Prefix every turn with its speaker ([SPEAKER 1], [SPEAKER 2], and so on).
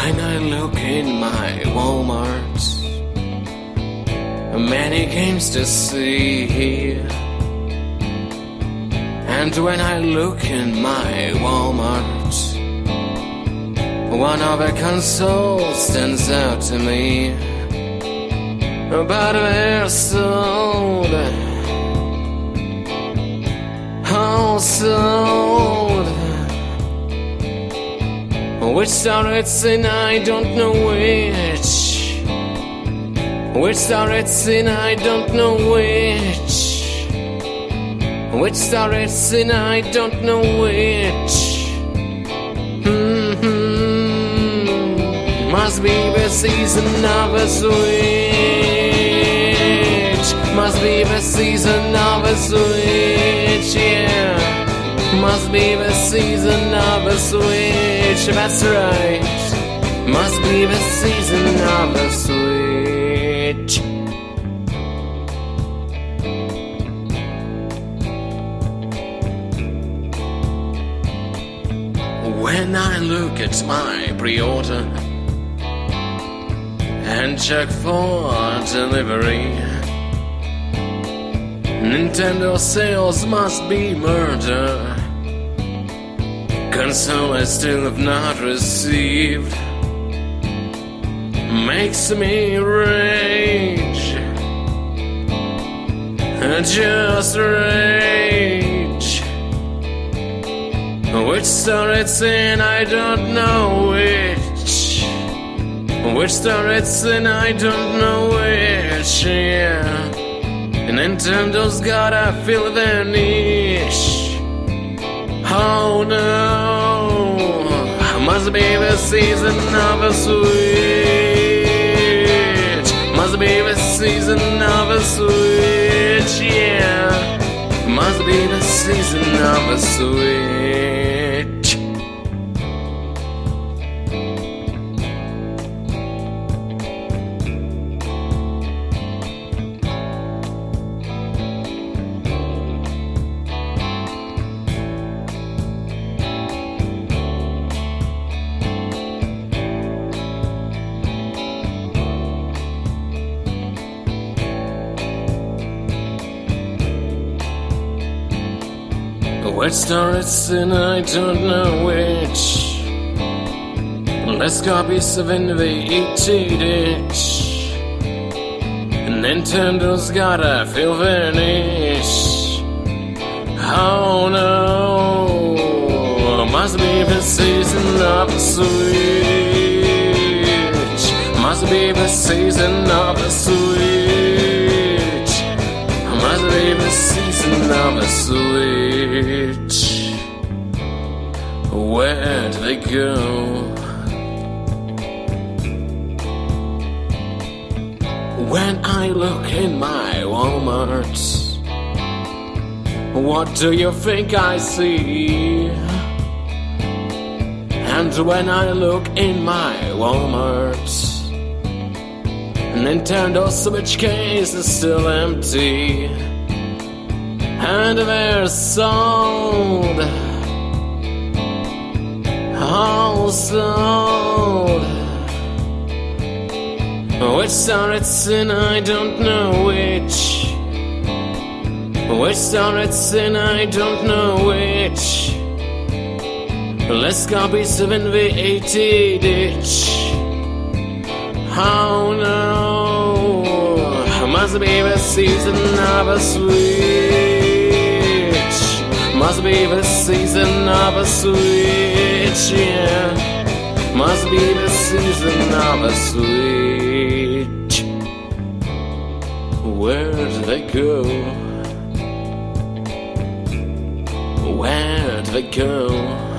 [SPEAKER 1] When I look in my Walmart, many games to see. And when I look in my Walmart, one of the consoles stands out to me. But they're sold, all sold. Which star it's in, I don't know which. Which star it's in, I don't know which. Which star it's in, I don't know which. Must be the season of a switch. Must be the season of a switch, yeah. Must be the season of a switch, that's right. Must be the season of a switch. When I look at my pre-order and check for delivery, Nintendo sales must be murder. Console I still have not received. Makes me rage, just rage. Which star it's in, I don't know which. Which star it's in, I don't know which, yeah. Nintendo's gotta fill their niche. Oh no, must be the season of a switch. Must be the season of a switch, yeah. Must be the season of a switch. Which star it's in, I don't know which. Less copies of NV80 ditch. Nintendo's gotta fill their niche. Oh no, must be the season of the switch. Must be the season of the switch. Must be the season of the switch. Where'd they go? When I look in my Walmart, what do you think I see? And when I look in my Walmart, Nintendo Switch case is still empty, and they're sold, all sold. Which star it's in, I don't know which. Which star it's in, I don't know which. Less copies of NV80 ditch. Oh no, must be the season of a switch. Must be the season of a switch, yeah. Must be the season of a switch. Where'd they go? Where'd they go?